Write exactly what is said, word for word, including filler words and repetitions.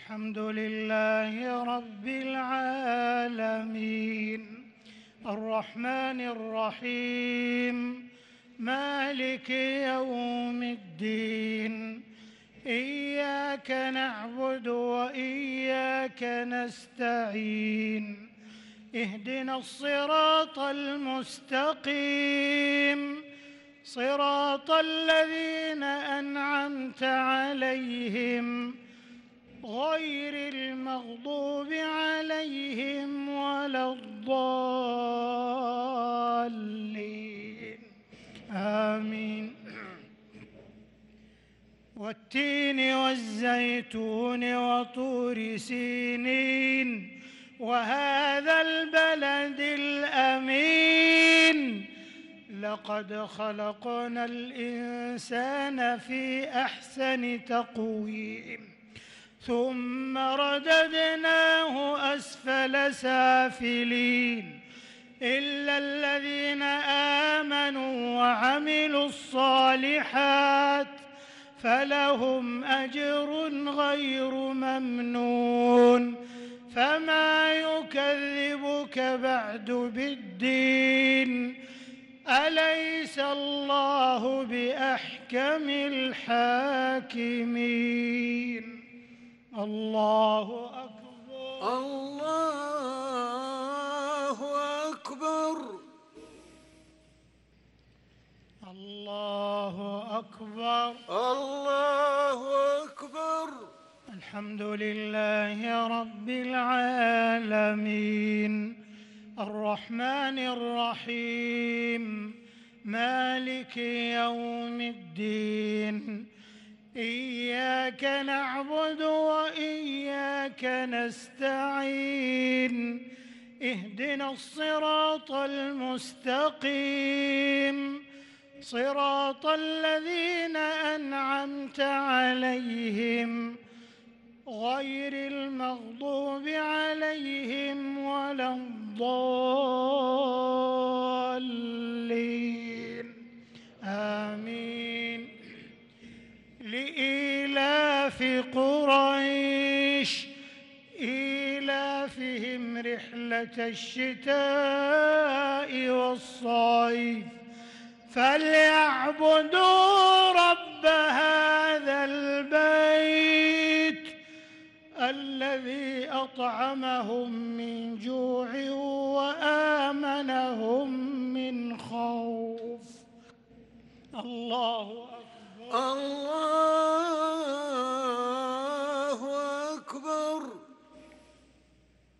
الحمد لله رب العالمين الرحمن الرحيم مالك يوم الدين إياك نعبد وإياك نستعين اهدنا الصراط المستقيم صراط الذين أنعمت عليهم غير المغضوب عليهم ولا الضالين آمين. والتين والزيتون وطور سينين وهذا البلد الأمين لقد خلقنا الإنسان في أحسن تقويم ثم رددناه أسفل سافلين إلا الذين آمنوا وعملوا الصالحات فلهم أجر غير ممنون فما يكذبك بعد بالدين أليس الله بأحكم الحاكمين. الله أكبر الله أكبر الله أكبر الله أكبر. الحمد لله رب العالمين الرحمن الرحيم مالك يوم الدين إياك نعبد وإياك نستعين اهدنا الصراط المستقيم صراط الذين أنعمت عليهم غير المغضوب عليهم ولا الضالين آمين. لإيلاف قريش إيلافهم رحلة الشتاء والصيف فليعبدوا رب هذا البيت الذي أطعمهم من جوع وآمنهم من خوف. الله أكبر. الله